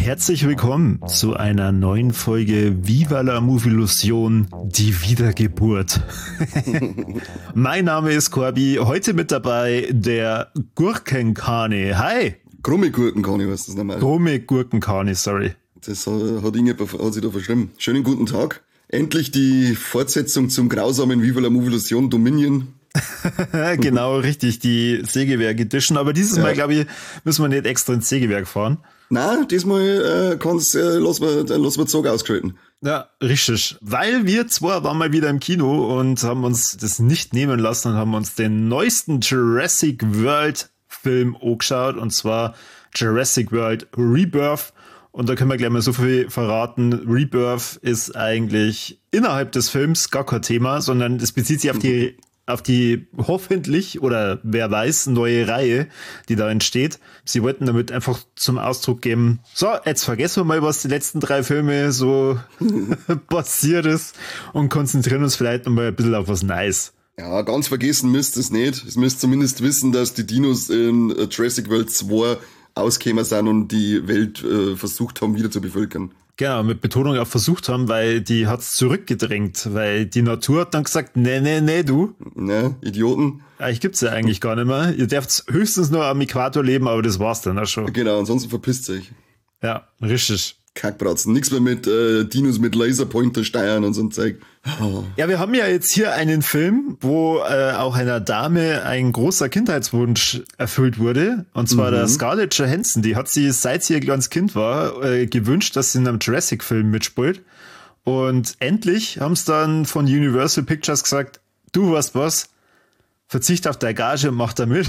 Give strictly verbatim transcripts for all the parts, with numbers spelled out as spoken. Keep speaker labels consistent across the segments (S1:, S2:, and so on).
S1: Herzlich willkommen zu einer neuen Folge Viva la Movilusion, die Wiedergeburt. Mein Name ist Corby, heute mit dabei der Gurkenkane. Hi!
S2: Krumme Gurkenkane, weißt du das nochmal?
S1: Krumme Gurkenkane, sorry.
S2: Das hat, Inge, hat sich da verschrieben. Schönen guten Tag. Endlich die Fortsetzung zum grausamen Viva la Movilusion Dominion.
S1: Genau, richtig, die Sägewerk Edition. Aber dieses ja. Mal, glaube ich, müssen wir nicht extra ins Sägewerk fahren.
S2: Nein, diesmal äh, kann's, äh, lassen wir, äh, lassen wir Zug ausgeschalten.
S1: Ja, richtig. Weil wir zwar waren mal wieder im Kino und haben uns das nicht nehmen lassen und haben uns den neuesten Jurassic World Film angeschaut. Und zwar Jurassic World Rebirth. Und da können wir gleich mal so viel verraten. Rebirth ist eigentlich innerhalb des Films gar kein Thema, sondern es bezieht sich auf die auf die hoffentlich, oder wer weiß, neue Reihe, die da entsteht. Sie wollten damit einfach zum Ausdruck geben, so, jetzt vergessen wir mal, was die letzten drei Filme so passiert ist und konzentrieren uns vielleicht nochmal ein bisschen auf was Neues.
S2: Ja, ganz vergessen müsst ihr es nicht. Es müsst zumindest wissen, dass die Dinos in Jurassic World zwei ausgekommen sind und die Welt äh, versucht haben, wieder zu bevölkern.
S1: Genau, mit Betonung auch versucht haben, weil die hat's zurückgedrängt, weil die Natur hat dann gesagt, nee, nee, nee, du.
S2: Ne, Idioten.
S1: Eigentlich gibt's ja eigentlich gar nicht mehr. Ihr dürft höchstens nur am Äquator leben, aber das war's dann auch schon.
S2: Genau, ansonsten verpisst euch.
S1: Ja, richtig.
S2: Kackbratzen. Nichts mehr mit äh, Dinos mit Laserpointer steuern und so ein Zeug. Oh.
S1: Ja, wir haben ja jetzt hier einen Film, wo äh, auch einer Dame ein großer Kindheitswunsch erfüllt wurde. Und zwar mhm. der Scarlett Johansson. Die hat sie, seit sie ein kleines Kind war, äh, gewünscht, dass sie in einem Jurassic-Film mitspielt. Und endlich haben es dann von Universal Pictures gesagt, du weißt was, verzicht auf der Gage und mach da mit.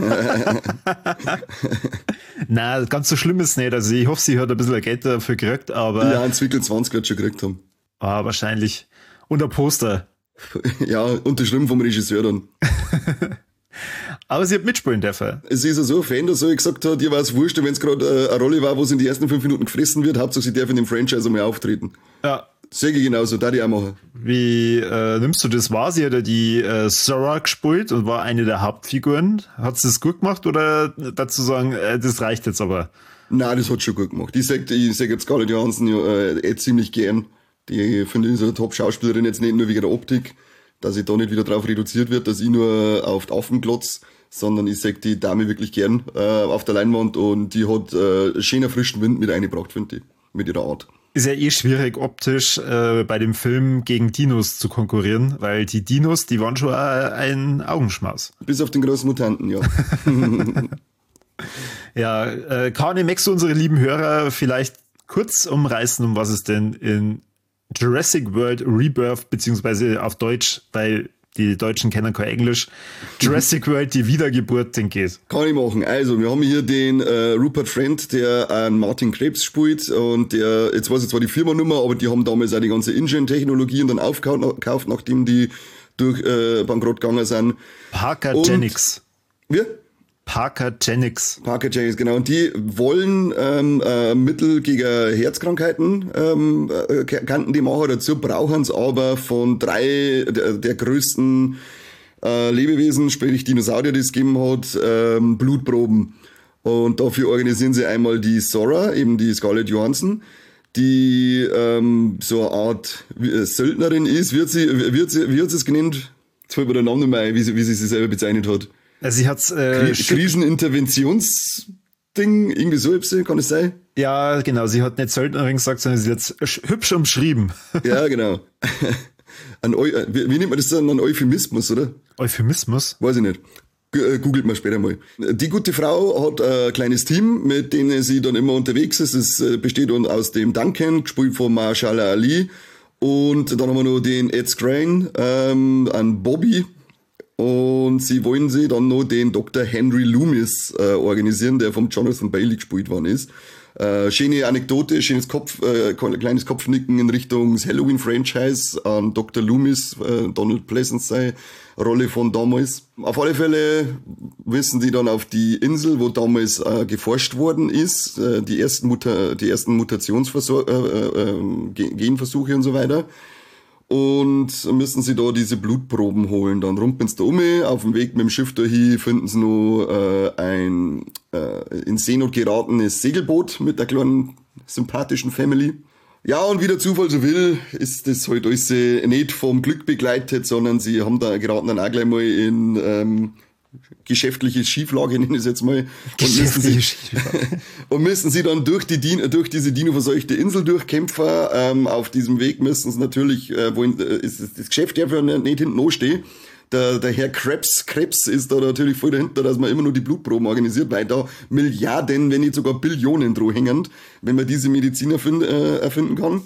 S1: Na, ganz so schlimm ist es nicht. Also ich hoffe, sie hat ein bisschen Geld dafür gekriegt, aber...
S2: Ja, ein Zwickel zwanzig wird schon gekriegt haben.
S1: Ah, wahrscheinlich. Und ein Poster.
S2: Ja, unterschrieben vom Regisseur dann.
S1: Aber sie hat mitspielen dürfen.
S2: Es ist ja so, ein Fan, der so gesagt hat, ihr war es wurscht, wenn es gerade äh, eine Rolle war, wo es in die ersten fünf Minuten gefressen wird, Hauptsache sie darf in dem Franchise einmal auftreten.
S1: Ja.
S2: Sag ich genauso, da die auch machen.
S1: Wie äh, nimmst du das wahr? Sie hat ja die äh, Sora gespielt und war eine der Hauptfiguren. Hat sie das gut gemacht oder dazu sagen, äh, das reicht jetzt aber?
S2: Nein, das hat schon gut gemacht. Ich sag, ich sag jetzt Scarlett Johansson ja, äh, eh ziemlich gern. Die finde ich so eine Top-Schauspielerin, jetzt nicht nur wegen der Optik, dass ich da nicht wieder drauf reduziert wird, dass ich nur auf die Affen glotz, sondern ich sag die Dame wirklich gern äh, auf der Leinwand und die hat äh, schöner frischen Wind mit eingebracht, finde ich, mit ihrer Art.
S1: Ist ja eh schwierig, optisch äh, bei dem Film gegen Dinos zu konkurrieren, weil die Dinos, die waren schon ein Augenschmaus.
S2: Bis auf den großen Mutanten, ja.
S1: Ja, äh, Kane, möchtest du unsere lieben Hörer vielleicht kurz umreißen, um was es denn in Jurassic World Rebirth, beziehungsweise auf Deutsch, weil die Deutschen kennen kein Englisch, Jurassic World, die Wiedergeburt, den geht.
S2: Kann ich machen. Also, wir haben hier den äh, Rupert Friend, der an Martin Krebs spielt und der, jetzt weiß ich zwar die Firmennummer, aber die haben damals auch die ganze InGen-Technologie und dann aufgekauft, nachdem die durch äh, Bankrott gegangen sind.
S1: Parker Genix.
S2: Wie?
S1: Parker Genix.
S2: Parker Genix, genau. Und die wollen ähm, äh, Mittel gegen Herzkrankheiten, ähm, äh, kannten die machen. Dazu brauchen sie aber von drei der, der größten äh, Lebewesen, sprich Dinosaurier, die es gegeben hat, ähm, Blutproben. Und dafür organisieren sie einmal die Sora, eben die Scarlett Johansson, die ähm, so eine Art äh, Söldnerin ist. Wird sie, wird sie, wie hat sie es genannt? Jetzt fällt mir der Name nicht mehr ein, wie sie, wie sie sich selber bezeichnet hat.
S1: Also sie hat's äh,
S2: Kriseninterventionsding, irgendwie so hübsch, kann es sein?
S1: Ja, genau, sie hat nicht Söldnerin gesagt, sondern sie hat's hübsch umschrieben.
S2: Ja, genau. Ein Eu wie, wie nennt man das dann? Ein Euphemismus, oder?
S1: Euphemismus?
S2: Weiß ich nicht. G googelt mal später mal. Die gute Frau hat ein kleines Team, mit denen sie dann immer unterwegs ist. Es besteht aus dem Duncan, gespielt von Mahershala Ali. Und dann haben wir noch den Ed Skrein, ähm, an Bobby. Und sie wollen sie dann noch den Doktor Henry Loomis äh, organisieren, der vom Jonathan Bailey gespielt worden ist. Äh, schöne Anekdote, schönes Kopf, äh, kleines Kopfnicken in Richtung Halloween-Franchise an Doktor Loomis, äh, Donald Pleasence sei Rolle von damals. Auf alle Fälle wissen die dann auf die Insel, wo damals äh, geforscht worden ist, äh, die ersten Muta die ersten Mutationsversuche, äh, äh, Genversuche und so weiter. Und müssen sie da diese Blutproben holen. Dann rumpeln sie da um, auf dem Weg mit dem Schiff dahin finden sie noch äh, ein äh, in Seenot geratenes Segelboot mit einer kleinen sympathischen Family. Ja, und wie der Zufall so will, ist das halt alles äh, nicht vom Glück begleitet, sondern sie haben da geraten dann auch gleich mal in ähm, geschäftliche Schieflage, nenne ich es jetzt mal. Und müssen, sie, und müssen sie dann durch, die Dino, durch diese Dino-verseuchte Insel durchkämpfen. Ähm, auf diesem Weg müssen sie natürlich, äh, wo äh, ist das Geschäft ja für nicht hinten anstehen. Der, der Herr Krebs, Krebs ist da natürlich voll dahinter, dass man immer nur die Blutproben organisiert, weil da Milliarden, wenn nicht sogar Billionen dran hängen, wenn man diese Medizin erfind, äh, erfinden kann.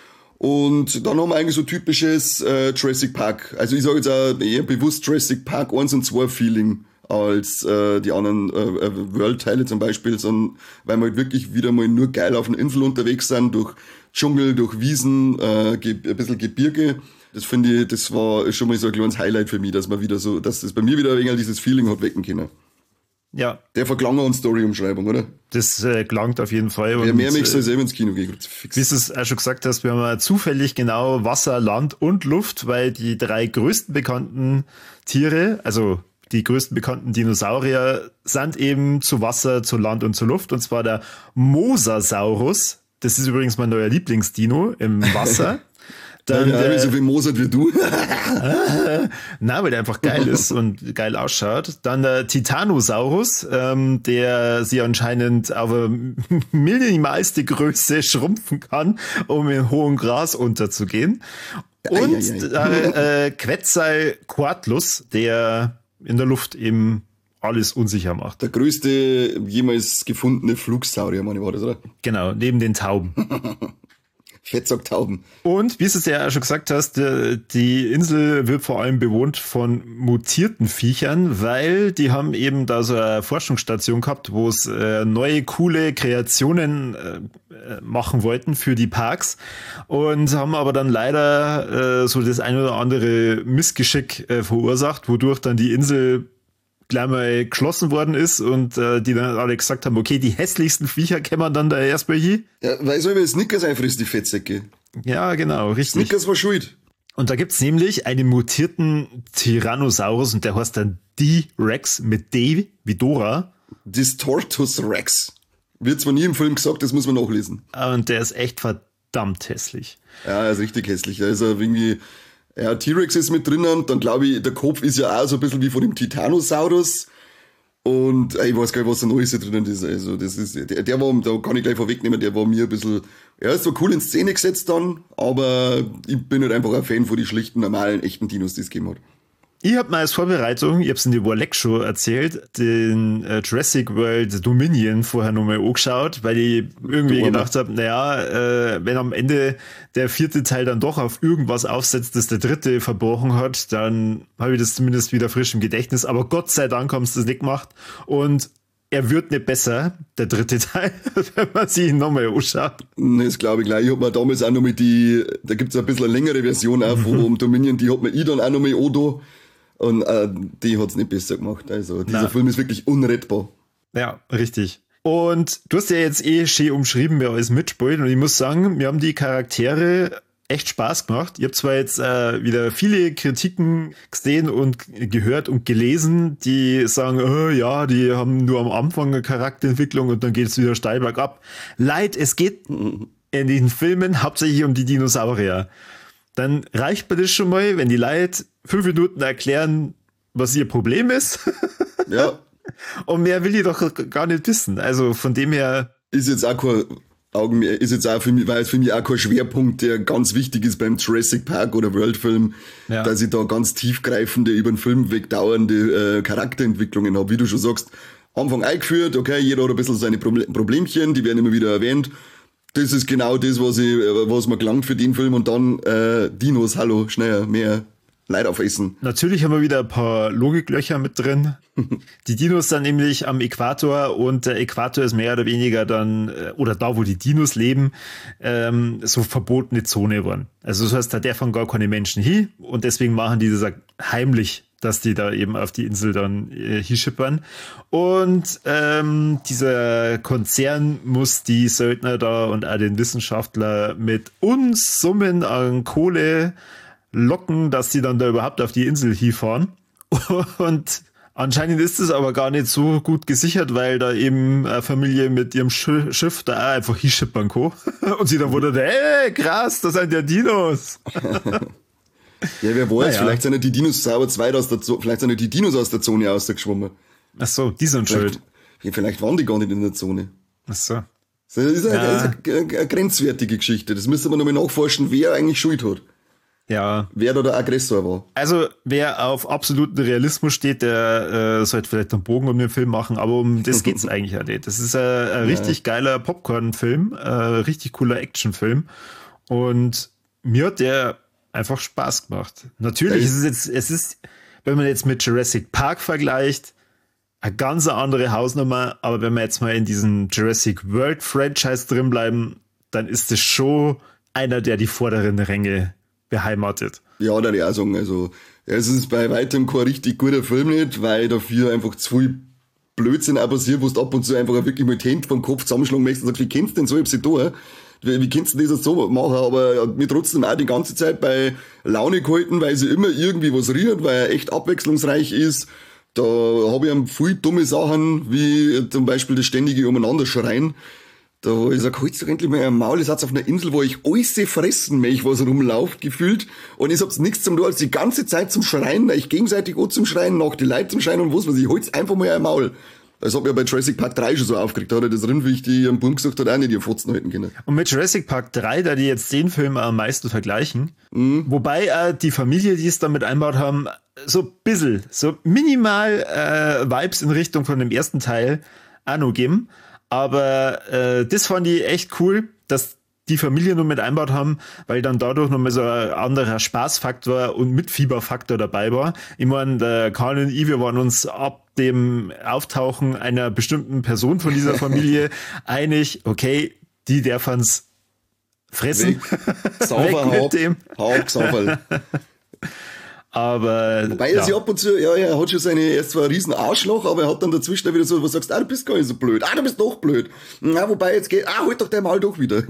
S2: Und dann haben wir eigentlich so typisches äh, Jurassic Park. Also ich sage jetzt auch eher bewusst Jurassic Park eins und zwei Feeling als äh, die anderen äh, World-Teile zum Beispiel, sondern weil wir halt wirklich wieder mal nur geil auf einer Insel unterwegs sind, durch Dschungel, durch Wiesen, äh, ein bisschen Gebirge. Das finde ich, das war schon mal so ein kleines Highlight für mich, dass man wieder so, dass das bei mir wieder ein wenig dieses Feeling hat wecken können.
S1: Ja.
S2: Der verklang an Story-Umschreibung, oder?
S1: Das äh, klangt auf jeden Fall.
S2: Wer mehr möchte, soll selber ins Kino gehen.
S1: Wie du es auch schon gesagt hast, wir haben zufällig genau Wasser, Land und Luft, weil die drei größten bekannten Tiere, also die größten bekannten Dinosaurier, sind eben zu Wasser, zu Land und zu Luft. Und zwar der Mosasaurus. Das ist übrigens mein neuer Lieblingsdino im Wasser.
S2: Dann ja, der, so viel Mozart wie du.
S1: Na, weil der einfach geil ist und geil ausschaut. Dann der Titanosaurus, ähm, der sie anscheinend auf eine minimalste Größe schrumpfen kann, um in hohem Gras unterzugehen. Und ei, ei, ei. der äh, Quetzalcoatlus, der in der Luft eben alles unsicher macht.
S2: Der größte jemals gefundene Flugsaurier, meine ich, war das, oder?
S1: Genau, neben den Tauben.
S2: Fettsacktauben.
S1: Und wie du es ja schon gesagt hast, die Insel wird vor allem bewohnt von mutierten Viechern, weil die haben eben da so eine Forschungsstation gehabt, wo es neue, coole Kreationen machen wollten für die Parks und haben aber dann leider so das ein oder andere Missgeschick verursacht, wodurch dann die Insel gleich mal geschlossen worden ist und äh, die dann alle gesagt haben, okay, die hässlichsten Viecher kann man dann da erstmal hier.
S2: Ja, weil so wie Snickers einfrisst, die Fettsäcke.
S1: Ja, genau, richtig.
S2: Snickers war schuld.
S1: Und da gibt's nämlich einen mutierten Tyrannosaurus und der heißt dann D-Rex mit D wie Dora.
S2: Distortus Rex. Wird zwar nie im Film gesagt, das muss man nachlesen.
S1: Und der ist echt verdammt hässlich.
S2: Ja, er ist richtig hässlich. Also irgendwie... Ja, T-Rex ist mit drinnen, dann glaube ich, der Kopf ist ja auch so ein bisschen wie von dem Titanosaurus. Und äh, ich weiß gar nicht, was da Neues drinnen ist. Also, das ist, der, der war, da kann ich gleich vorwegnehmen, der war mir ein bisschen, er ist so cool in Szene gesetzt dann, aber ich bin halt einfach ein Fan von den schlichten, normalen, echten Dinos, die es gegeben hat.
S1: Ich habe mal als Vorbereitung, ich habe es in der Warleck Show erzählt, den äh, Jurassic World Dominion vorher nochmal angeschaut, weil ich irgendwie du gedacht habe, naja, äh, wenn am Ende der vierte Teil dann doch auf irgendwas aufsetzt, das der dritte verbrochen hat, dann habe ich das zumindest wieder frisch im Gedächtnis. Aber Gott sei Dank haben sie das nicht gemacht und er wird nicht besser, der dritte Teil, wenn man sich ihn nochmal anschaut.
S2: Das glaube ich gleich. Ich habe mir damals auch nochmal die, da gibt es ein bisschen eine längere Version auch vom Dominion, die hat mir ich dann auch nochmal odo. Und äh, die hat's nicht besser gemacht. Also dieser Nein. Film ist wirklich unrettbar.
S1: Ja, richtig. Und du hast ja jetzt eh schön umschrieben, wer alles mitspielt. Und ich muss sagen, mir haben die Charaktere echt Spaß gemacht. Ich habe zwar jetzt äh, wieder viele Kritiken gesehen und gehört und gelesen, die sagen, oh, ja, die haben nur am Anfang eine Charakterentwicklung und dann geht es wieder steil bergab. Leid, es geht in den Filmen hauptsächlich um die Dinosaurier. Dann reicht mir das schon mal, wenn die Leute fünf Minuten erklären, was ihr Problem ist.
S2: Ja.
S1: Und mehr will ich doch gar nicht wissen. Also von dem her.
S2: Ist jetzt auch kein Augen, ist jetzt auch für mich, weil es für mich auch kein Schwerpunkt, der ganz wichtig ist beim Jurassic Park oder World-Film, ja. dass ich da ganz tiefgreifende, über den Film wegdauernde äh, Charakterentwicklungen habe. Wie du schon sagst, Anfang eingeführt, okay, jeder hat ein bisschen seine Problemchen, die werden immer wieder erwähnt. Das ist genau das, was ich, was mir gelangt für den Film und dann äh, Dinos, hallo, schneller, mehr Leid aufessen.
S1: Natürlich haben wir wieder ein paar Logiklöcher mit drin. Die Dinos sind nämlich am Äquator und der Äquator ist mehr oder weniger dann, oder da, wo die Dinos leben, ähm, so verbotene Zone geworden. Also das heißt, da darf gar keine Menschen hin und deswegen machen die das heimlich, dass die da eben auf die Insel dann äh, hinschippern. Und ähm, dieser Konzern muss die Söldner da und auch den Wissenschaftler mit Unsummen an Kohle locken, dass sie dann da überhaupt auf die Insel hinfahren. Und Anscheinend ist es aber gar nicht so gut gesichert, weil da eben eine Familie mit ihrem Sch Schiff da auch einfach hinschippern kann. Und sie dann wundert, ey, krass, das sind ja Dinos.
S2: Ja, wer weiß, naja. Vielleicht sind ja die Dinosaurier zwei aus der Zone, vielleicht sind ja die Dinos aus der Zone ausgeschwommen.
S1: Ach so, die sind schuld.
S2: Ja, vielleicht waren die gar nicht in der Zone.
S1: Ach so.
S2: Das ist eine, ja. eine, eine, eine grenzwertige Geschichte. Das müsste man nochmal nachforschen, wer eigentlich Schuld hat.
S1: Ja.
S2: Wer da der Aggressor war.
S1: Also, wer auf absoluten Realismus steht, der äh, sollte vielleicht einen Bogen um den Film machen, aber um das geht's eigentlich ja nicht. Das ist ein, ein ja. richtig geiler Popcorn-Film, ein richtig cooler Actionfilm. Und mir hat der einfach Spaß gemacht. Natürlich ja, ist es jetzt, es ist, wenn man jetzt mit Jurassic Park vergleicht, eine ganz andere Hausnummer, aber wenn wir jetzt mal in diesem Jurassic World Franchise drin bleiben, dann ist es schon einer, der die vorderen Ränge beheimatet.
S2: Ja, da ich auch sagen, also es ist bei weitem kein richtig guter Film nicht, weil dafür einfach zu viel Blödsinn auch passiert, wo du ab und zu einfach wirklich mit Händen vom Kopf zusammenschlagen möchtest und sagst, wie kennst du denn so, ich hab's nicht da, wie, wie kannst du das jetzt so machen, aber mir trotzdem auch die ganze Zeit bei Laune gehalten, weil sie immer irgendwie was rührt, weil er echt abwechslungsreich ist. Da habe ich viele dumme Sachen, wie zum Beispiel das ständige Umeinanderschreien. Da habe ich gesagt, holst du endlich mal ein Maul, ihr seid auf einer Insel, wo ich alles fressen möchte, was rumläuft, gefühlt. Und ich hab's nichts zum tun, als die ganze Zeit zum Schreien, ich gegenseitig auch zum Schreien, nach die Leute zum Schreien und was weiß ich, holst einfach mal ein Maul. Das hat mir bei Jurassic Park drei schon so aufgeregt, da hat er das Rindviech, die am Baum gesagt hat, auch nicht ihr Fotzen halten können.
S1: Und mit Jurassic Park drei, da die jetzt den Film am meisten vergleichen, mhm. wobei äh, die Familie, die es damit einbaut haben, so ein bisschen, so minimal äh, Vibes in Richtung von dem ersten Teil auch noch geben. Aber äh, das fand ich echt cool, dass die Familie noch mit einbaut haben, weil dann dadurch nochmal so ein anderer Spaßfaktor und Mitfieberfaktor dabei war. Ich meine, der Karl und ich, wir waren uns ab dem Auftauchen einer bestimmten Person von dieser Familie einig, okay, die darfen's fressen.
S2: Sauber, Haupt, Haupt, sauber.
S1: Aber.
S2: Wobei er ja. sich ab und zu, ja, er hat schon seine, er ist zwar ein riesen Arschloch, aber er hat dann dazwischen wieder so, was sagst, ah, du bist gar nicht so blöd, ah, du bist doch blöd. Na, wobei jetzt geht, ah, halt doch der Mal doch wieder.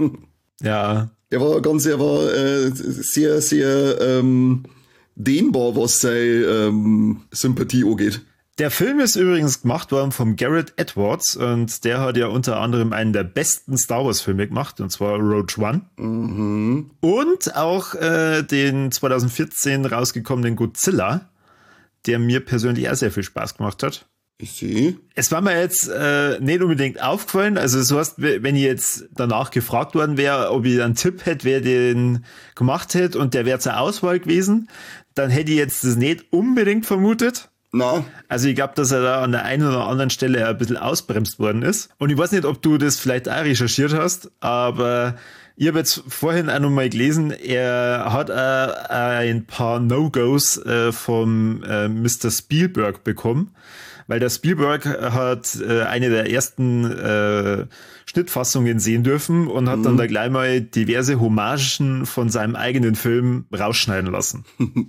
S1: Ja.
S2: Er war ganz, er war äh, sehr, sehr ähm, dehnbar, was seine ähm, Sympathie angeht.
S1: Der Film ist übrigens gemacht worden vom Gareth Edwards und der hat ja unter anderem einen der besten Star Wars Filme gemacht, und zwar Rogue One.
S2: Mhm.
S1: Und auch äh, den zwanzig vierzehn rausgekommenen Godzilla, der mir persönlich auch sehr viel Spaß gemacht hat.
S2: Ich sehe.
S1: Es war mir jetzt äh, nicht unbedingt aufgefallen, also so heißt, wenn ich jetzt danach gefragt worden wäre, ob ich einen Tipp hätte, wer den gemacht hätte und der wäre zur Auswahl gewesen, dann hätte ich jetzt das nicht unbedingt vermutet.
S2: Na.
S1: Also ich glaube, dass er da an der einen oder anderen Stelle ein bisschen ausbremst worden ist. Und ich weiß nicht, ob du das vielleicht auch recherchiert hast, aber ich habe jetzt vorhin auch noch mal gelesen, er hat äh, ein paar No-Gos äh, vom äh, Mister Spielberg bekommen, weil der Spielberg hat äh, eine der ersten äh, Schnittfassungen sehen dürfen und hat mhm. dann da gleich mal diverse Hommagen von seinem eigenen Film rausschneiden lassen.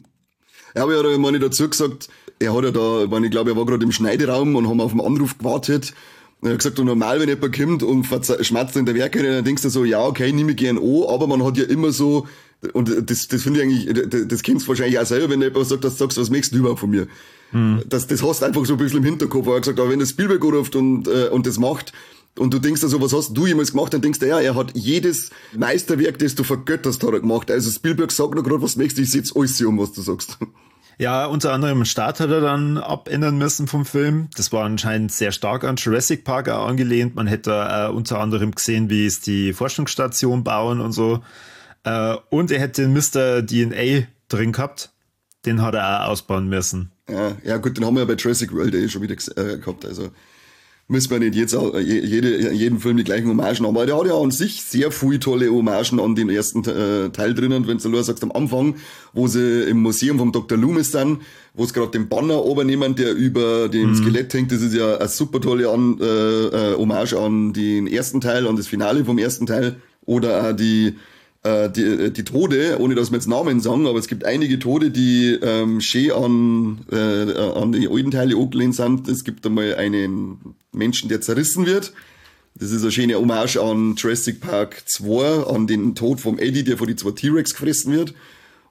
S2: Ja, aber er hat ja mal dazu gesagt, er hat ja da, ich, meine, ich glaube, er war gerade im Schneideraum und haben auf den Anruf gewartet. Und er hat gesagt, und normal, wenn jemand kommt und schmerzt in der Werke, dann denkst du so, ja, okay, nehme ich gern an, aber man hat ja immer so, und das, das finde ich eigentlich, das, das kennst du wahrscheinlich auch selber, wenn jemand sagt, dass du sagst, was möchtest du überhaupt von mir? Hm. Das, das hast du einfach so ein bisschen im Hinterkopf. Er hat gesagt, aber wenn der Spielberg anruft und, äh, und das macht, und du denkst also, was hast du jemals gemacht? Dann denkst du, ja, er hat jedes Meisterwerk, das du vergötterst, hat er gemacht. Also Spielberg sagt noch gerade, was möchtest du, ich setz alles um, was du sagst.
S1: Ja, unter anderem einen Start hat er dann abändern müssen vom Film. Das war anscheinend sehr stark an Jurassic Park auch angelehnt. Man hätte äh, unter anderem gesehen, wie es die Forschungsstation bauen und so. Äh, und er hätte den Mister D N A drin gehabt. Den hat er auch ausbauen müssen.
S2: Ja, ja gut, den haben wir ja bei Jurassic World eh schon wieder äh, gehabt. Also müssen wir nicht jetzt auch, jede, jeden Film die gleichen Hommagen haben. Aber der hat ja an sich sehr viele tolle Hommagen an den ersten äh, Teil drinnen. Wenn du nur sagst, am Anfang, wo sie im Museum vom Doktor Loomis sind, wo sie gerade den Banner obernehmen, der über dem mhm. Skelett hängt, das ist ja eine super tolle an, äh, äh, Hommage an den ersten Teil, an das Finale vom ersten Teil. Oder auch die Die, die Tode, ohne dass wir jetzt Namen sagen, aber es gibt einige Tode, die ähm, schön an, äh, an die alten Teile angelehnt sind. Es gibt einmal einen Menschen, der zerrissen wird. Das ist eine schöne Hommage an Jurassic Park zwei, an den Tod vom Eddie, der von die zwei T-Rex gefressen wird.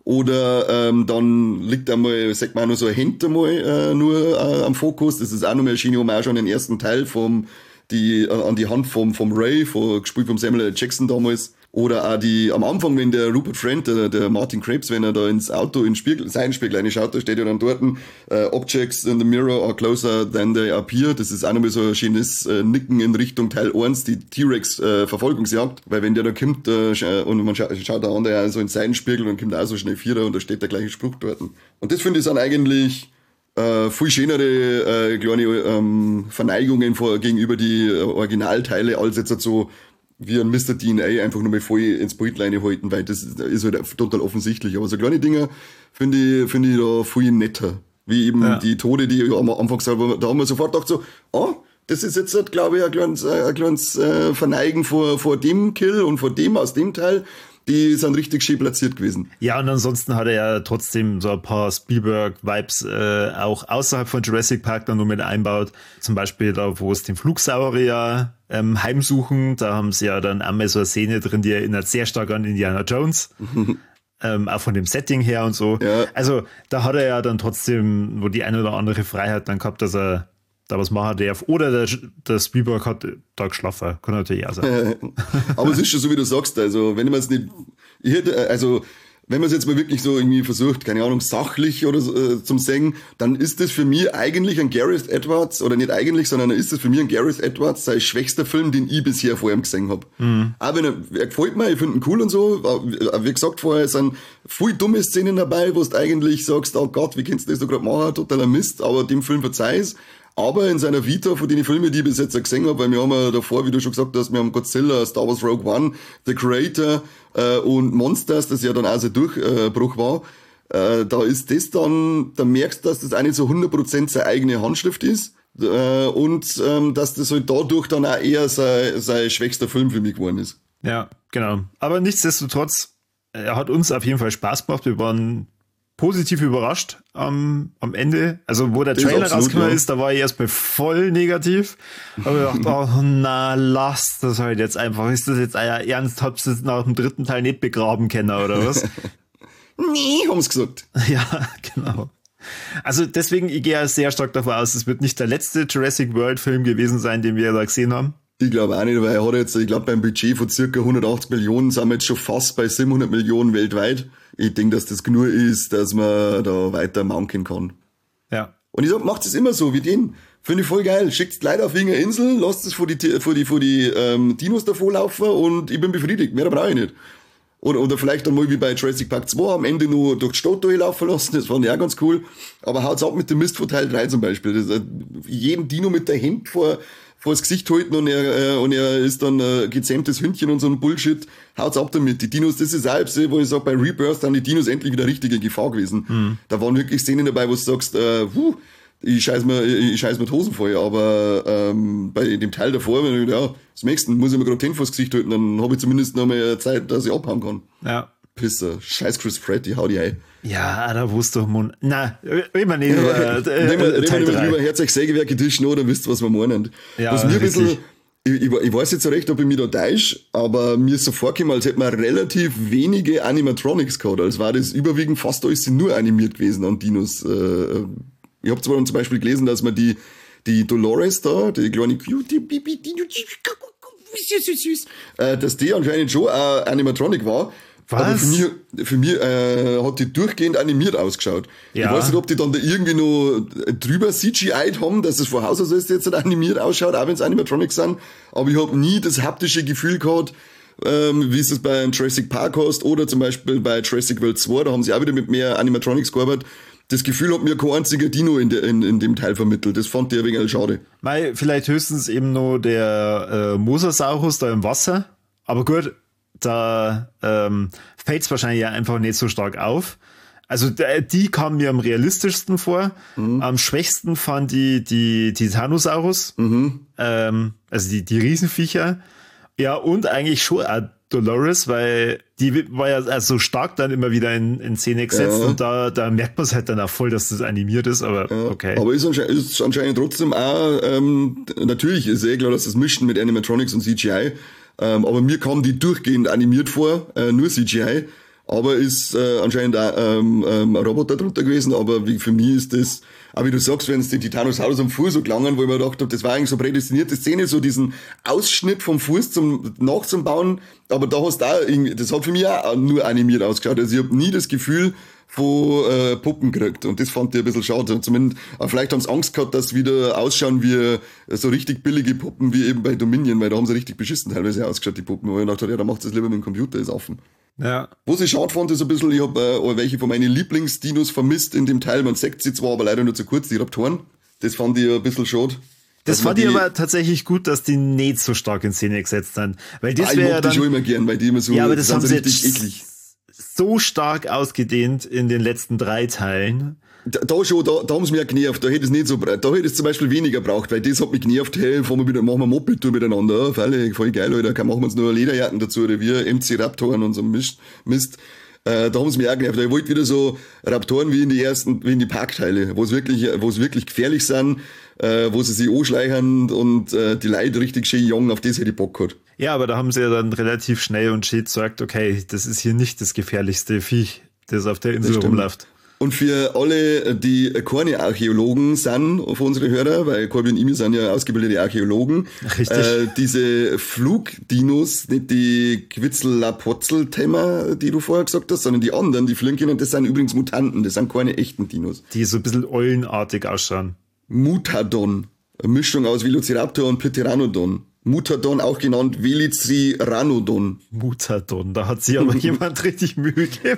S2: Oder ähm, dann liegt einmal, sagt man auch noch so ein Hemd einmal äh, nur äh, am Fokus. Das ist auch noch mal eine schöne Hommage an den ersten Teil vom, die, äh, an die Hand vom, vom Ray, von, gespielt vom Samuel L. Jackson damals. Oder auch die, am Anfang, wenn der Rupert Friend, der, der Martin Krebs, wenn er da ins Auto, in Spiegel, Seitenspiegel reinschaut, da steht ja dann dort, äh, Objects in the mirror are closer than they appear. Das ist auch nochmal so ein schönes äh, Nicken in Richtung Teil eins, die T-Rex-Verfolgungsjagd. Äh, Weil wenn der da kommt, äh, und man scha schaut da an, der so ins Seitenspiegel und kommt auch so schnell Vierer und da steht der gleiche Spruch dort. Und das finde ich dann eigentlich äh, viel schönere äh, kleine ähm, Verneigungen vor, gegenüber die äh, Originalteile, als jetzt so wie ein Mister D N A einfach nur mal voll ins Bild halten, weil das ist halt total offensichtlich. Aber so kleine Dinger finde ich, finde ich da viel netter. Wie eben ja. die Tode, die ich am Anfang gesagt habe, da haben wir sofort gedacht so, ah, das ist jetzt, glaube ich, ein kleines, ein kleines äh, Verneigen vor, vor dem Kill und vor dem aus dem Teil. Die sind richtig schön platziert gewesen.
S1: Ja, und ansonsten hat er ja trotzdem so ein paar Spielberg-Vibes äh, auch außerhalb von Jurassic Park dann nur mit einbaut. Zum Beispiel da, wo es den Flugsaurier ähm, heimsuchen. Da haben sie ja dann einmal so eine Szene drin, die erinnert sehr stark an Indiana Jones. ähm, auch von dem Setting her und so. Ja. Also da hat er ja dann trotzdem wo die eine oder andere Freiheit dann gehabt, dass er da was machen darf. Oder der, der Spielberg hat da geschlafen. Kann natürlich auch sein.
S2: Aber es ist schon so, wie du sagst. Also, wenn man es nicht, ich hätte, also, wenn man es jetzt mal wirklich so irgendwie versucht, keine Ahnung, sachlich oder so, äh, zum Singen, dann ist das für mich eigentlich ein Gareth Edwards, oder nicht eigentlich, sondern ist das für mich ein Gareth Edwards, sein schwächster Film, den ich bisher vor ihm gesehen habe. Mhm. Auch wenn er, er gefällt mir, ich finde ihn cool und so, wie gesagt vorher, sind viele dumme Szenen dabei, wo du eigentlich sagst, oh Gott, wie kannst du das da gerade machen, totaler Mist, aber dem Film verzeih's. Aber in seiner Vita von den Filmen, die ich bis jetzt gesehen habe, weil wir haben ja davor, wie du schon gesagt hast, wir haben Godzilla, Star Wars Rogue One, The Creator äh, und Monsters, das ja dann auch sein Durchbruch war, äh, da ist das dann, da merkst du, dass das auch nicht so hundert Prozent seine eigene Handschrift ist äh, und ähm, dass das halt dadurch dann auch eher sein, sein schwächster Film für mich geworden ist.
S1: Ja, genau. Aber nichtsdestotrotz, er hat uns auf jeden Fall Spaß gemacht. Wir waren positiv überrascht am, am Ende. Also wo der das Trailer rausgekommen ja. ist, da war ich erstmal voll negativ. Aber ich dachte, oh na, lass das halt jetzt einfach. Ist das jetzt euer Ernst? Habt ihr das nach dem dritten Teil nicht begraben können oder was?
S2: Nee, haben's gesagt.
S1: Ja, genau. Also deswegen, ich gehe ja sehr stark davon aus, es wird nicht der letzte Jurassic World Film gewesen sein, den wir da gesehen haben.
S2: Ich glaube auch nicht, weil er hat jetzt, ich glaube beim Budget von circa hundertachtzig Millionen sind wir jetzt schon fast bei siebenhundert Millionen weltweit. Ich denke, dass das genug ist, dass man da weiter manken kann.
S1: Ja.
S2: Und ich sag, macht es immer so wie den. Finde ich voll geil. Schickt Leute auf irgendeine Insel, lasst es vor die, vor die, vor die ähm, Dinos davor laufen und ich bin befriedigt. Mehr brauche ich nicht. Oder, oder vielleicht dann mal wie bei Jurassic Park zwei am Ende nur durch die Stadt durchlaufen lassen. Das fand ich auch ganz cool. Aber haut's ab mit dem Mist von Teil drei zum Beispiel. Das, äh, jeden Dino mit der Hemd vor vor das Gesicht halten und er, äh, und er ist dann äh, gezähmtes Hündchen und so ein Bullshit. Haut's ab damit. Die Dinos, das ist auch, wo ich sage, bei Rebirth sind die Dinos endlich wieder richtige Gefahr gewesen. Mhm. Da waren wirklich Szenen dabei, wo du sagst, äh, puh, ich scheiß mir, ich scheiß mir die Hosen voll. Aber ähm, bei dem Teil davor, wenn ich, ja, das nächste muss ich mir gerade den vor das Gesicht halten, dann habe ich zumindest noch mehr Zeit, dass ich abhauen kann.
S1: Ja.
S2: Pisser. Scheiß Chris Pratt, die hau die ein.
S1: Ja, da wusste doch man. Na, immer nicht über äh,
S2: Reden wir drüber, hört euch Sägewerke Tisch an, dann wisst ihr, was wir meinen.
S1: Ja,
S2: was mir ein bisschen, ich, ich, ich weiß jetzt so recht, ob ich mich da täusche, aber mir ist so vorgekommen, als hätte man relativ wenige Animatronics gehabt. Als war das überwiegend fast alles nur animiert gewesen an Dinos. Äh, ich habe zwar zum Beispiel gelesen, dass man die, die Dolores da, die kleine Cutie, süß, äh, dass die anscheinend schon ein Animatronic war.
S1: Was?
S2: Aber für mich, für mich äh, hat die durchgehend animiert ausgeschaut. Ja. Ich weiß nicht, ob die dann da irgendwie noch drüber C G I'd haben, dass es von Haus aus jetzt halt animiert ausschaut, auch wenn es Animatronics sind. Aber ich habe nie das haptische Gefühl gehabt, ähm, wie es das bei Jurassic Park hast oder zum Beispiel bei Jurassic World zwei, da haben sie auch wieder mit mehr Animatronics gearbeitet. Das Gefühl hat mir kein einziger Dino in, de, in, in dem Teil vermittelt. Das fand ich ein wenig schade.
S1: Weil vielleicht höchstens eben nur der äh, Mosasaurus da im Wasser. Aber gut, da ähm, fällt es wahrscheinlich ja einfach nicht so stark auf. Also die kamen mir am realistischsten vor. Mhm. Am schwächsten fand die die Titanosaurus. Mhm. Ähm, also die, die Riesenviecher. Ja, und eigentlich schon auch Dolores, weil die war ja also stark dann immer wieder in, in Szene gesetzt ja. Und da, da merkt man es halt dann auch voll, dass das animiert ist, aber ja. Okay.
S2: Aber ist anscheinend, ist anscheinend trotzdem auch, ähm, natürlich ist eh klar, dass das Mischen mit Animatronics und C G I, ähm, aber mir kam die durchgehend animiert vor, äh, nur C G I, aber ist äh, anscheinend auch ähm, ähm, ein Roboter drunter gewesen, aber wie, für mich ist das, auch wie du sagst, wenn es die Titanosaurus am Fuß so gelangen, wo ich mir gedacht habe, das war eigentlich so prädestinierte Szene, so diesen Ausschnitt vom Fuß zum nach zum Bauen, aber da hast du auch irgendwie, das hat für mich auch nur animiert ausgeschaut, also ich habe nie das Gefühl von äh, Puppen gekriegt und das fand ich ein bisschen schade, zumindest, aber vielleicht haben sie Angst gehabt, dass wieder ausschauen wie so richtig billige Puppen wie eben bei Dominion, weil da haben sie richtig beschissen teilweise ausgeschaut, die Puppen, wo ich gedacht habe, ja, da macht es lieber mit dem Computer, ist offen.
S1: Ja.
S2: Was ich schade fand, ist ein bisschen, ich habe äh, welche von meinen Lieblingsdinos vermisst in dem Teil. Man sagt sie zwar, aber leider nur zu kurz, die Raptoren. Das fand ich ein bisschen schade.
S1: Das fand ich aber tatsächlich gut, dass die nicht so stark in Szene gesetzt sind. Weil das
S2: ah, ich
S1: wäre
S2: mag
S1: dann,
S2: die schon immer gern, weil die immer so,
S1: ja, aber das, das haben sie
S2: richtig
S1: jetzt
S2: eklig.
S1: So stark ausgedehnt in den letzten drei Teilen.
S2: Da, da schon, da, da haben sie mich ja genervt, da hätte es nicht so, da hätte es zum Beispiel weniger braucht, weil das hat mich genervt, hey, fahren wir wieder, machen wir Moped-Tour miteinander, ja, voll, voll geil, Alter, kann machen wir uns nur Lederjacken dazu, oder wir, M C Raptoren und so Mist, Mist. Äh, da haben sie mich auch genervt, ich wollte wieder so Raptoren wie in die ersten, wie in die Parkteile, wo es wirklich, wo es wirklich gefährlich sind, äh, wo sie sich anschleichen und äh, die Leute richtig schön jung, auf das hätte ich Bock gehabt.
S1: Ja, aber da haben sie ja dann relativ schnell und schön gesagt, okay, das ist hier nicht das gefährlichste Viech, das auf der Insel rumläuft.
S2: Und für alle, die keine Archäologen sind, für unsere Hörer, weil Corby und ich sind ja ausgebildete Archäologen, äh, diese Flugdinos, nicht die Quitzel-Lapotzel-Thema, die du vorher gesagt hast, sondern die anderen, die fliegen können, das sind übrigens Mutanten, das sind keine echten Dinos.
S1: Die so ein bisschen eulenartig ausschauen.
S2: Mutadon, eine Mischung aus Velociraptor und Pteranodon. Mutadon, auch genannt Velociraptorodon.
S1: Mutadon, da hat sich aber jemand richtig Mühe gegeben.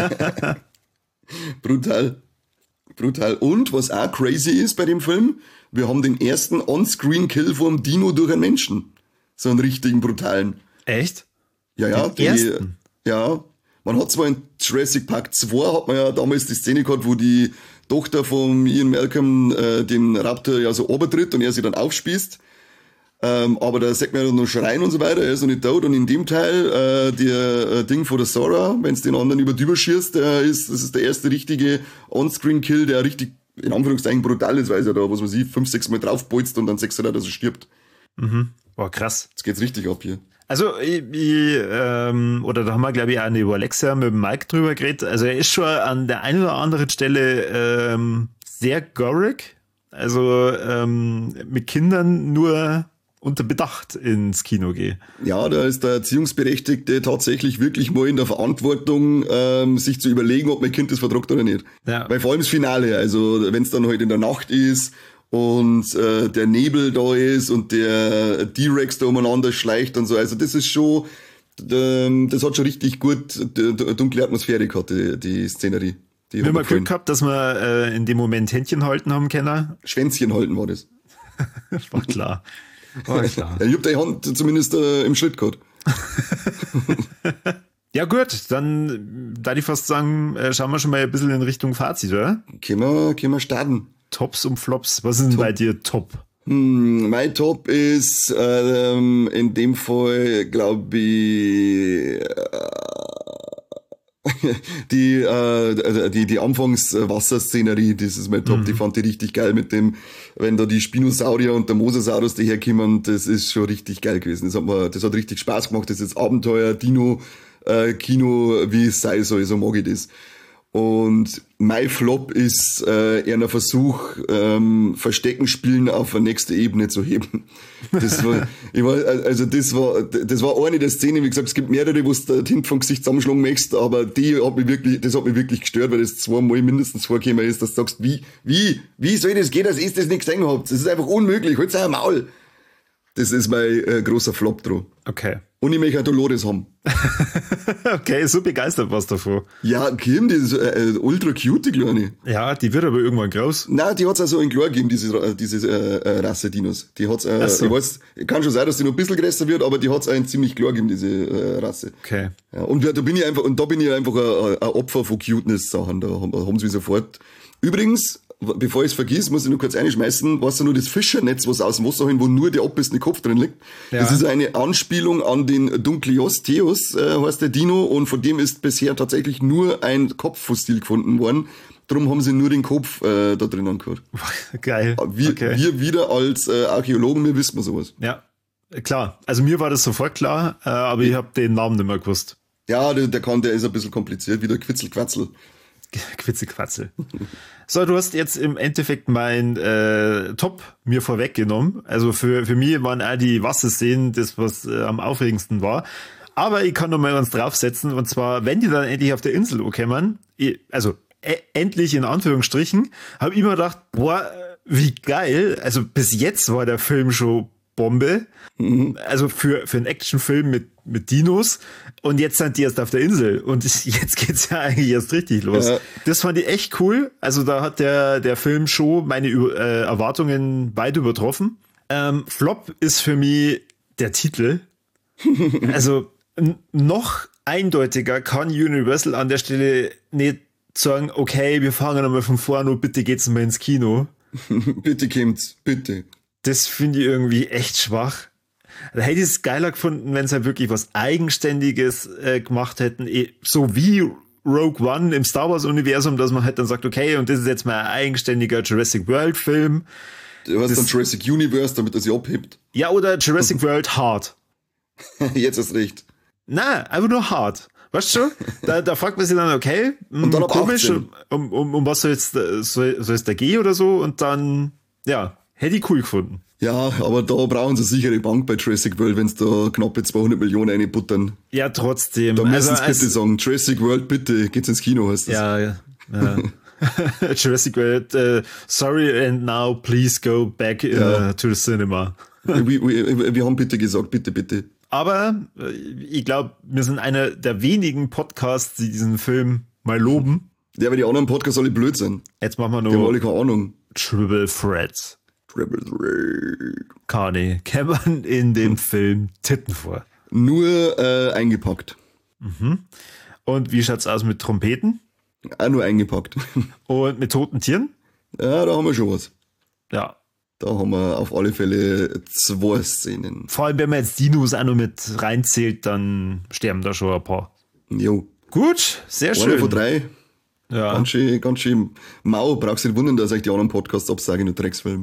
S2: Brutal. Brutal. Und was auch crazy ist bei dem Film, wir haben den ersten On-Screen-Kill vom Dino durch einen Menschen. So einen richtigen brutalen.
S1: Echt?
S2: Ja, ja.
S1: Den die, ersten?
S2: Ja. Man hat zwar in Jurassic Park zwei, hat man ja damals die Szene gehabt, wo die Tochter von Ian Malcolm äh, den Raptor ja so obertritt und er sie dann aufspießt. Ähm, aber da sagt man ja noch schreien und so weiter, er ist noch nicht tot. Und in dem Teil, äh, der äh, Ding von der Sora, wenn es den anderen über drüber schießt, der ist, das ist der erste richtige On-Screen-Kill, der richtig, in Anführungszeichen, brutal ist, weil er da, was man sieht, fünf, sechs Mal draufbolzt und dann sechs Mal, dass er stirbt.
S1: Mhm. Boah, krass.
S2: Jetzt geht's richtig ab hier.
S1: Also, ich, ich, ähm, oder da haben wir, glaube ich, auch eine über Alexa mit dem Mike drüber geredet. Also, er ist schon an der einen oder anderen Stelle ähm, sehr gorig. Also, ähm, mit Kindern nur unter Bedacht ins Kino gehe.
S2: Ja, da ist der Erziehungsberechtigte tatsächlich wirklich mal in der Verantwortung, ähm, sich zu überlegen, ob mein Kind das vertragt oder nicht.
S1: Ja.
S2: Weil vor allem das Finale, also wenn es dann halt in der Nacht ist und äh, der Nebel da ist und der T-Rex da umeinander schleicht und so, also das ist schon, ähm, das hat schon richtig gut d- d- dunkle Atmosphäre gehabt, die, die Szenerie. Die
S1: wir haben Glück gehabt, dass wir äh, in dem Moment Händchen halten haben können.
S2: Schwänzchen halten war das.
S1: War klar. War klar.
S2: Ja, ich hab die Hand zumindest äh, im Schritt gehabt.
S1: Ja gut, dann da ich fast sagen, äh, schauen wir schon mal ein bisschen in Richtung Fazit, oder?
S2: Können wir, können wir starten.
S1: Tops und Flops, was ist denn bei dir top?
S2: Hm, mein Top ist ähm, in dem Fall, glaube ich, die, äh, die, die Anfangswasserszenerie, das ist mein Top, mhm. Die fand ich richtig geil mit dem, wenn da die Spinosaurier und der Mosasaurus daherkommen, das ist schon richtig geil gewesen. Das hat mir, das hat richtig Spaß gemacht, das ist Abenteuer, Dino, äh, Kino, wie es sein soll, so mag ich das. Und mein Flop ist äh, eher ein Versuch, ähm, Verstecken spielen auf eine nächste Ebene zu heben. Das war, ich war, also das war, das war eine der Szenen, wie gesagt, es gibt mehrere, wo du den Tint vom Gesicht zusammenschlagen möchtest, aber die hat mich wirklich, das hat mich wirklich gestört, weil das zweimal mindestens vorgekommen ist, dass du sagst, wie, wie, wie soll das gehen, dass ihr das nicht gesehen habt? Das ist einfach unmöglich, holt's euer Maul. Das ist mein äh, großer Flop dran.
S1: Okay.
S2: Und ich möchte auch Dolores haben.
S1: Okay, so begeistert was davon.
S2: Ja, Kim, die ist äh, ultra cute, die Kleine.
S1: Ja, die wird aber irgendwann groß.
S2: Nein, die hat's auch so in klar gegeben, diese, diese äh, Rasse Dinos. Die hat's, äh,
S1: so.
S2: ich weiß, kann schon sein, dass die noch ein bisschen größer wird, aber die hat's auch in ziemlich klar gegeben, diese äh, Rasse.
S1: Okay.
S2: Ja, und da bin ich einfach, und da bin ich einfach ein, ein Opfer von Cuteness-Sachen. Da haben, haben sie mich sofort. Übrigens, bevor ich es vergiss, muss ich nur kurz einschmeißen, weißt du nur das Fischernetz, was aus dem Wasser hin, wo nur der abbissene Kopf drin liegt. Ja. Das ist eine Anspielung an den Dunkleosteus, äh, heißt der Dino, und von dem ist bisher tatsächlich nur ein Kopffossil gefunden worden. Darum haben sie nur den Kopf äh, da drinnen gehabt.
S1: Geil.
S2: Wir,
S1: okay.
S2: wir wieder als äh, Archäologen, wir wissen sowas.
S1: Ja, klar. Also mir war das sofort klar, äh, aber ich habe den Namen nicht mehr gewusst.
S2: Ja, der, der kann, der ist ein bisschen kompliziert, wie der Quitzelquatzel.
S1: Quitzelquatzel. So, du hast jetzt im Endeffekt mein äh, Top mir vorweggenommen. Also für, für mich waren auch die Wasserszenen das, was äh, am aufregendsten war. Aber ich kann noch mal was draufsetzen. Und zwar, wenn die dann endlich auf der Insel ankommen, also äh, endlich in Anführungsstrichen, habe ich immer gedacht, boah, wie geil. Also bis jetzt war der Film schon Bombe. Mhm. Also für, für einen Actionfilm mit, mit Dinos. Und jetzt sind die erst auf der Insel. Und jetzt geht's ja eigentlich erst richtig los. Ja. Das fand ich echt cool. Also da hat der, der Film schon meine äh, Erwartungen weit übertroffen. Ähm, Flop ist für mich der Titel. Also n- noch eindeutiger kann Universal an der Stelle nicht sagen, okay, wir fangen einmal von vorne an, bitte geht's mal ins Kino.
S2: Bitte kommt's, bitte.
S1: Das finde ich irgendwie echt schwach. Da hätte ich es geiler gefunden, wenn sie halt wirklich was Eigenständiges äh, gemacht hätten, eh, so wie Rogue One im Star Wars Universum, dass man halt dann sagt, okay, und das ist jetzt mal ein eigenständiger Jurassic World Film.
S2: Du hast das, dann Jurassic Universe, damit er sich abhebt.
S1: Ja, oder Jurassic World Hard.
S2: Jetzt hast recht.
S1: Nein, einfach nur Hard. Weißt du schon? Da, da fragt man sich dann, okay, mh, und dann komisch, um, um, um was soll es soll, soll es da gehen oder so, und dann, ja, hätte ich cool gefunden.
S2: Ja, aber da brauchen sie sicher eine Bank bei Jurassic World, wenn sie da knappe zweihundert Millionen reinbuttern.
S1: Ja, trotzdem.
S2: Da müssen sie also, bitte sagen, Jurassic World, bitte, geht's ins Kino, heißt das.
S1: Ja, ja. ja. Jurassic World, uh, sorry and now please go back uh, ja. to the cinema.
S2: wir, wir, wir haben bitte gesagt, bitte, bitte.
S1: Aber ich glaube, wir sind einer der wenigen Podcasts, die diesen Film mal loben.
S2: Ja, weil die anderen Podcasts alle blöd sind.
S1: Jetzt machen wir noch...
S2: Die haben alle keine Ahnung.
S1: Triple Threat.
S2: Triple Threat.
S1: Kani, kämen in dem hm. Film Titten vor?
S2: Nur äh, eingepackt.
S1: Mhm. Und wie schaut's aus mit Trompeten?
S2: Auch nur eingepackt.
S1: Und mit toten Tieren?
S2: Ja, da haben wir schon was.
S1: Ja.
S2: Da haben wir auf alle Fälle zwei Szenen.
S1: Vor allem, wenn man jetzt Dinos auch noch mit reinzählt, dann sterben da schon ein paar.
S2: Jo.
S1: Gut, sehr schön.
S2: Einer von drei.
S1: Ja.
S2: Ganz schön, ganz schön mau. Brauchst du nicht wundern, dass ich die anderen Podcasts absage, nur Drecksfilm.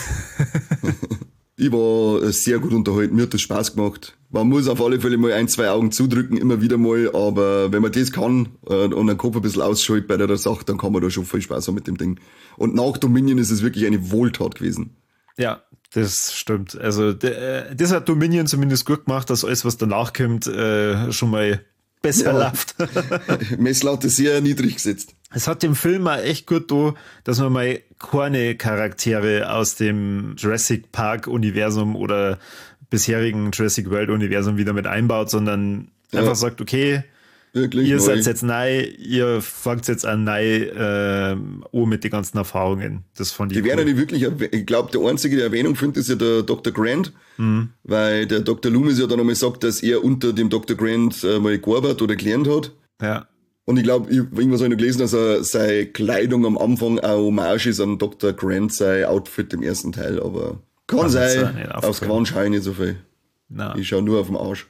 S2: Ich war sehr gut unterhalten, mir hat das Spaß gemacht. Man muss auf alle Fälle mal ein, zwei Augen zudrücken, immer wieder mal, aber wenn man das kann äh, und den Kopf ein bisschen ausschaltet bei der Sache, dann kann man da schon viel Spaß haben mit dem Ding. Und nach Dominion ist es wirklich eine Wohltat gewesen.
S1: Ja, das stimmt. Also d- das hat Dominion zumindest gut gemacht, dass alles, was danach kommt, äh, schon mal besser
S2: ja.
S1: läuft.
S2: Messlatte sehr niedrig gesetzt.
S1: Es hat dem Film auch echt gut da, dass man mal keine Charaktere aus dem Jurassic Park Universum oder bisherigen Jurassic World Universum wieder mit einbaut, sondern ja. einfach sagt, okay, wirklich ihr neu. Seid jetzt neu, ihr fangt jetzt an neu äh, oh, mit den ganzen Erfahrungen. Das fand ich
S2: Die
S1: cool.
S2: werden ja nicht wirklich, ich glaube, der einzige, der Erwähnung findet, ist ja der Doktor Grant, mhm. weil der Doktor Loomis ja dann einmal sagt, dass er unter dem Doktor Grant äh, mal gearbeitet oder gelernt hat.
S1: Ja.
S2: Und ich glaube, irgendwas habe ich noch gelesen, dass er seine Kleidung am Anfang auch Hommage ist an Doktor Grant, sein Outfit im ersten Teil, aber kann, kann sein, aufs Gewand schaue ich nicht so viel. No. Ich schaue nur auf den Arsch.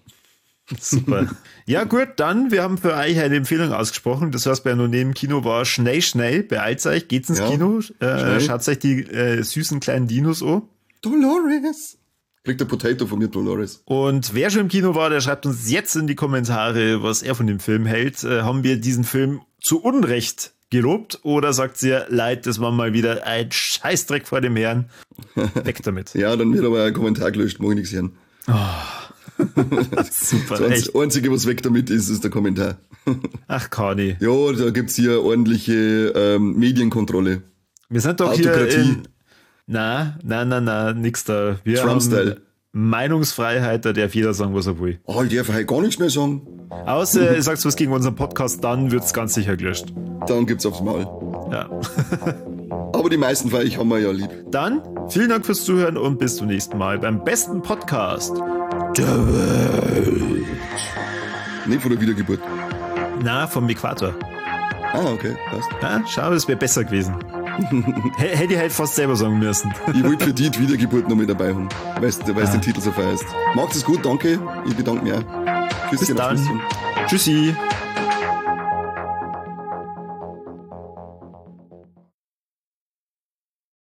S1: Super. Ja gut, dann, wir haben für euch eine Empfehlung ausgesprochen, das heißt, wer noch neben Kino war, schnell, schnell, beeilt euch, geht's ins ja, Kino, äh, schaut euch die äh, süßen kleinen Dinos an.
S2: Dolores! Kriegt der Potato von mir, Dolores.
S1: Und wer schon im Kino war, der schreibt uns jetzt in die Kommentare, was er von dem Film hält. Äh, haben wir diesen Film zu Unrecht gelobt oder sagt ihr, leid, das war mal wieder ein Scheißdreck vor dem Herrn? Weg damit.
S2: Ja, dann wird aber ein Kommentar gelöscht, mag ich nichts hören.
S1: Oh. Super,
S2: das
S1: echt.
S2: Einzige, was weg damit ist, ist der Kommentar.
S1: Ach, Kani.
S2: Ja, da gibt's hier ordentliche ähm, Medienkontrolle.
S1: Wir sind doch
S2: Autokratie.
S1: Hier in... Na, na, na, na, nix da. Wir
S2: Trump-Style.
S1: haben Meinungsfreiheit, da darf jeder sagen, was er will.
S2: Oh, ich darf halt gar nichts mehr sagen.
S1: Außer, ihr sagt was gegen unseren Podcast, dann wird's ganz sicher gelöscht.
S2: Dann gibt's aufs Maul.
S1: Ja.
S2: Aber die meisten von euch haben wir ja lieb.
S1: Dann, vielen Dank fürs Zuhören und bis zum nächsten Mal beim besten Podcast der Welt.
S2: Nicht von der Wiedergeburt.
S1: Na, vom Äquator.
S2: Ah, okay, passt.
S1: Ja, schau, das wäre besser gewesen. Hätte ich halt fast selber sagen müssen.
S2: Ich wollte für die die Wiedergeburt noch mit dabei haben, weil es ah. den Titel so feierst. Macht es gut, danke. Ich bedanke mich auch.
S1: Bis dann. Tschüssi.